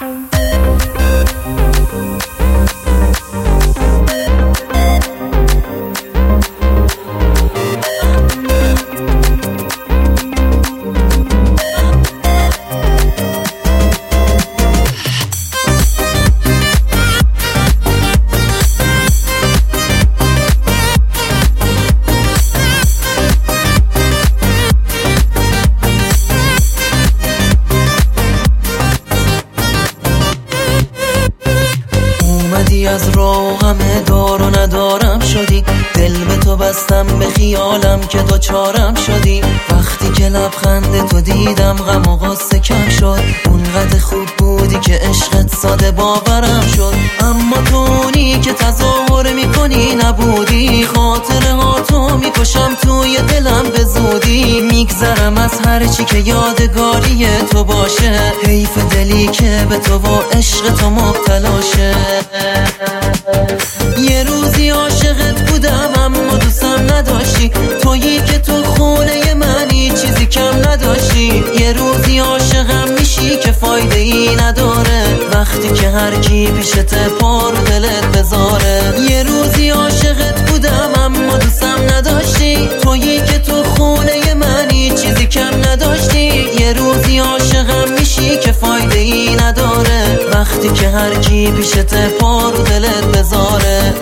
از راه غم دار و ندارم شدی، دل به تو بستم به خیالم که دوچارم شدی. وقتی که لبخند تو دیدم غم و غصه کم شد، اونقدر خوب بودی که عشقت ساده باورم شد. اما تو اونی که تظاهر میکنی نبودی، خاطره ها تو میکشم توی دلم به زودی. میگذرم از هرچی که یادگاری تو باشه، حیف دلی که به تو و عشق تو مبتلاشه. یه روزی عاشقت بودم اما دوستم نداشتی، تویی که تو خونه منی چیزی کم نداشتی. یه روزی عاشقم میشی که فایده ای نداره، وقتی که هر کی پیشت پا رو دلت بذاره. یه روزی عاشقت بودم اما دوستم نداشتی، تویی که تو خونه منی چیزی کم نداشتی. یه روزی عاشقم میشی که فایده ای نداره، وقتی که هر کی پیشت پا رو دلت بذاره.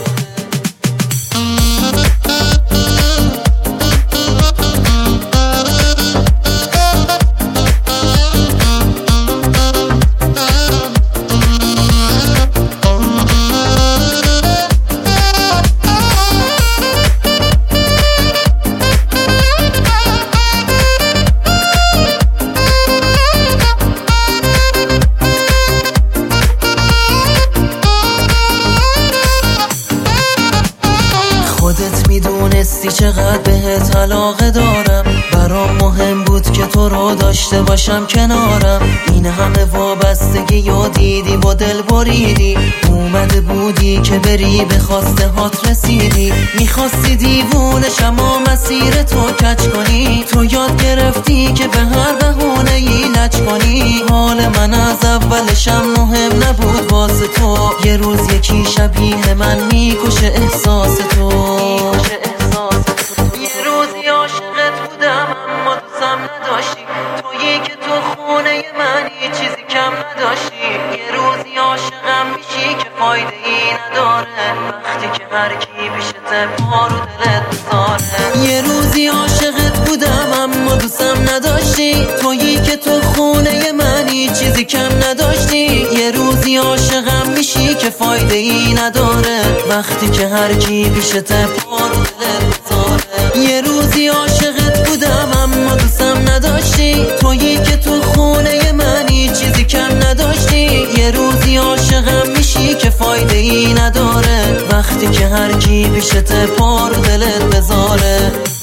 خودت میدونستی چقدر بهت علاقه دارم، برام مهم بود که تو رو داشته باشم کنارم. این همه وابستگی و دیدی و دل بریدی، اومده بودی که بری به خواسته هات رسیدی. میخواستی دیوونشم و مسیر تو کج کنی، تو یاد گرفتی که به هر بهونه ای لج کنی. حال من از اولشم مهم نبود واسه تو، یه روز یکی شبیه من میکشه احساس تو. یه روزی عاشقت بودم اما دوستم نداشتی، تویی که تو خونه منی چیزی کم نداشتی. یه روزی عاشقم میشی که فایده ای نداره، وقتی که هر کی پیشت پا رو دلت بذاره. یه روزی عاشقت بودم اما دوستم نداشتی، تویی که تو خونه منی چیزی کم نداشتی. یه روزی عاشقم میشی که فایده ای نداره، وقتی که هر کی پیشت پا رو دلت بذاره. یه روزی عاشقت بودم اما دوستم نداشتی، تویی که تو خونه منی چیزی کم نداشتی. یه روزی عاشقم میشی که فایده ای نداره، وقتی که هر کی پیشت پا رو دلت بذاره.